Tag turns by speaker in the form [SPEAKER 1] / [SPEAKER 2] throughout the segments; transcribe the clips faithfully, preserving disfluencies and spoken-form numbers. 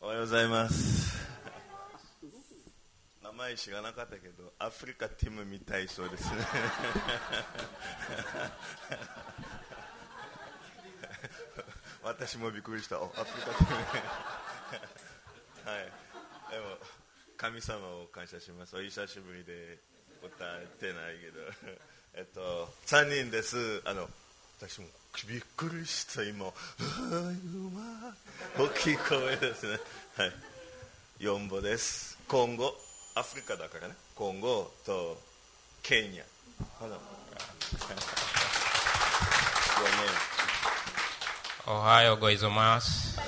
[SPEAKER 1] おはようございます。名前知らなかったけどアフリカティムみたいそうですね。私もびっくりした。アフリカティム。はい。でも神様を感謝します。お久しぶりで歌ってないけど、えっと三人です。あの私もびっくりした今。大きい声ですね。はい。四母です。コンゴ、アフリカだからね。コンゴとケニア。
[SPEAKER 2] Ohio gozaimasu.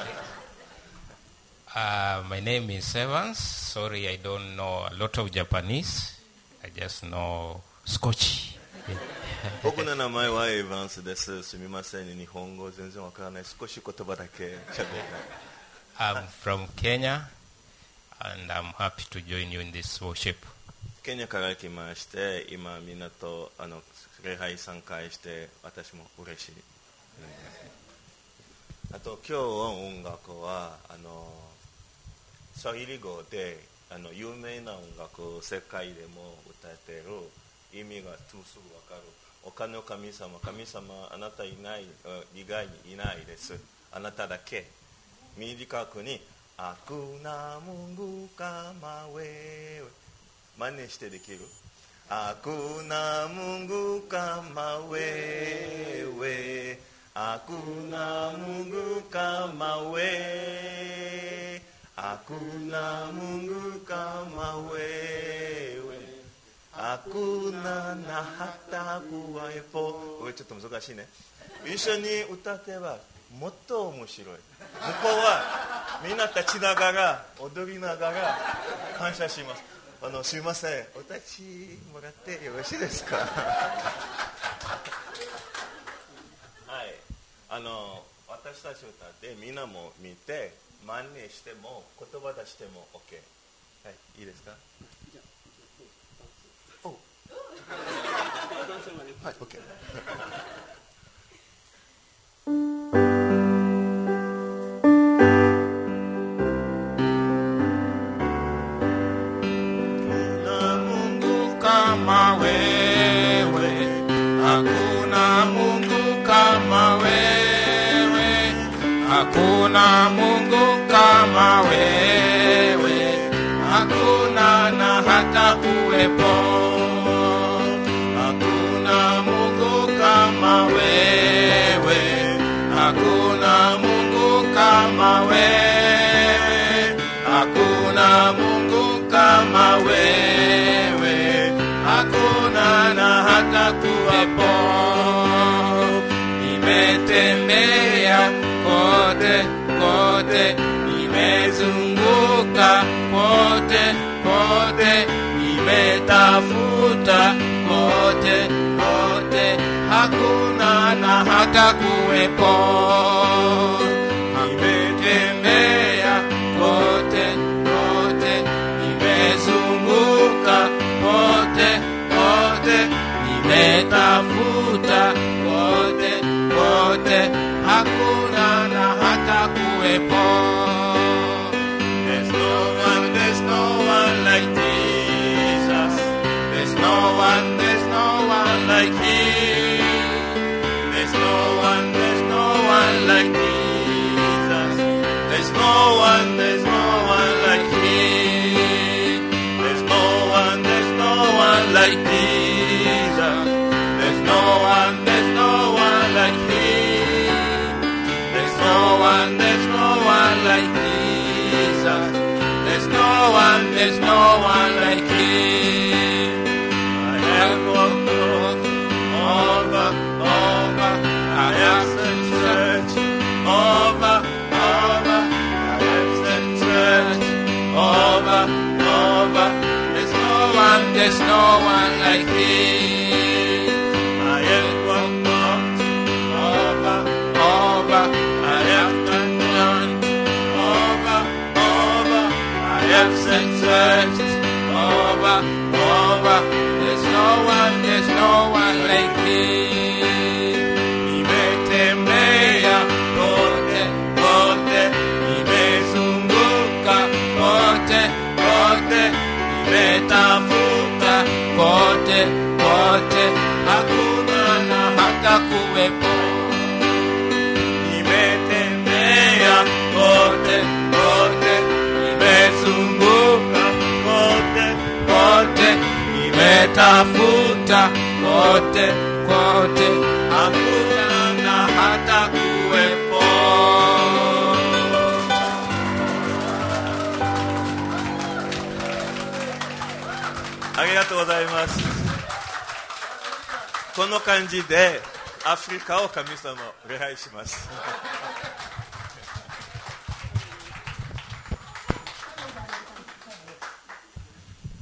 [SPEAKER 2] uh, my name is Evans. Sorry, I don't know a lot of Japanese. I just know Scotch.
[SPEAKER 1] 僕の名前はエヴァンスです。すみません、日本語全然わからない。少し言葉だけ喋れない。
[SPEAKER 2] I'm from Kenya, and I'm happy to join you in this worship.
[SPEAKER 1] ケニアから来まして、今みんなとあの礼拝参加して私も嬉しい。あと今日の音楽はあのスワヒリ語であの有名な音楽を世界でも歌っている。意味がすぐ分かる。お金の神様、神様あなたいない以外にいないです。あなただけ。短くにアクナムングカマウェ真似してできる。アクナムングカマウェウェアクナムングカマウェアクナムングカマウェアクナナハタクワエポ。これちょっと難しいね。一緒に歌ってはもっと面白い。向こうはみんな立ちながら踊りながら感謝します。あのすいません、お立ちもらってよろしいですか。はい、あの私たち歌ってみんなも見て真似しても言葉出しても OK。 はい、いいですか。はい、OK。
[SPEAKER 2] Hakuna Mungu kama wewe, hakuna na hata kuwepo. Hakuna Mungu kama wewe, hakuna Mungu kama wewe, hakuna Mungu kama wewe, hakuna na hata kuwepo. Nimetembea kote kote, nimezunguka kote kote, nimetafuta kote kote, hakuna na hata kuwepo. Nimetembea kote kote, nimezunguka kote kote, nimetafuta kote kote, hakuna na hata kuwepo. There's no one, there's no one like Jesus. There's no one, there's no one like Him. There's no one, there's no one like Jesus. There's no one, there's no one like Him. There's no one, there's no one like Jesus. There's no one, there's no one like Him. There's no one, there's no one like Jesus. There's no one, there's no one like Him. I have walked over, over, I have searched over, over, I have searched over, over. There's no one, there's no one like Him. I have walked over, over, I have done over, over, I have searched over, over. There's no one, there's no one like Him. Nimetembea kote kote, nimezunguka kote kote hakuna na hata kuwepo.
[SPEAKER 1] Arigatou gozaimasu. この感じでアフリカを神様を礼拝します。